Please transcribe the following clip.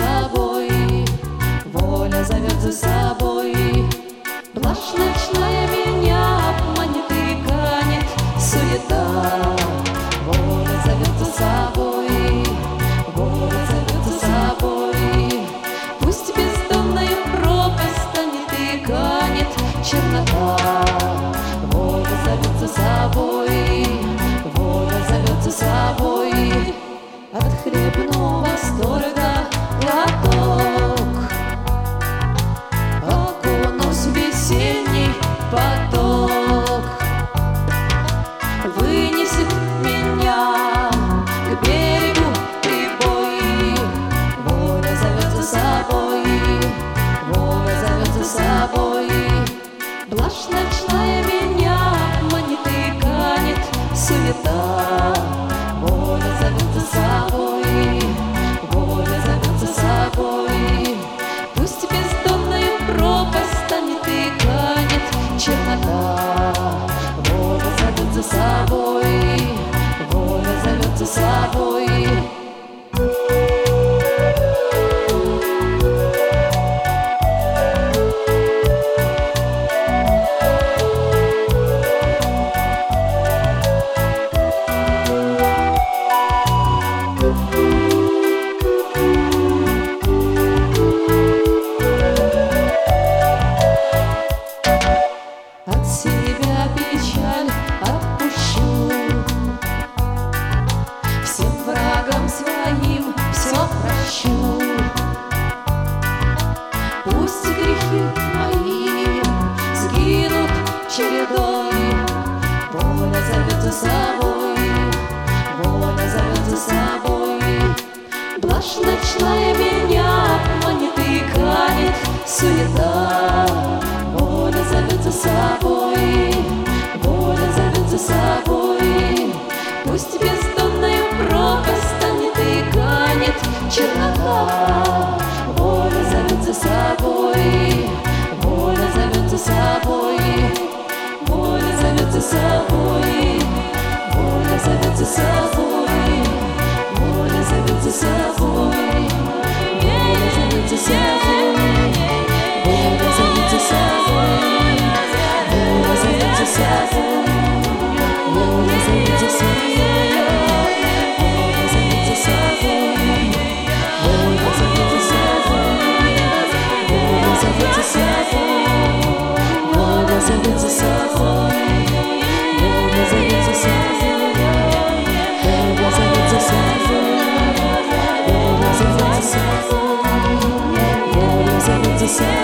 собой, воля зовет за собой. Блажь ночная меня обманет и канет суета. Воля зовет за собой, воля зовет за собой. Пусть бездонная пропасть станет и канет чернота. Воля зовет за собой, воля зовет за собой. От хлебного восторга глоток окунусь в весенний поток. Вынесет меня к берегу прибой. Воля зовет за собой, воля зовет за собой. Блажь ночная меня манит и канет суета. Воля зовет за собой, воля зовет за собой. Пусть бездонная пропасть станет и канет чернота. Воля зовет за собой, воля зовет за собой. От себя печаль отпущу, всем врагам своим все прощу. Пусть грехи мои сгинут чередой. Воля зовет за собой, воля зовет за собой. Блажь ночная меня обманет и канет суета. Воля зовет за собой, воля зовет за собой. Пусть бездонная пропасть станет и канет чернота. Воля зовет за собой, воля зовет за собой. Воля зовет за собой, воля зовет за собой. Воля зовет за собой, воля зовет за собой. Воля зовет за собой, воля зовет за собой. Воля зовет за собой, воля зовет за собой. Воля зовет за собой, воля зовет за собой. Воля зовет за собой, воля зовет за собой. Воля зовет за собой, воля зовет за собой. Воля зовет за собой.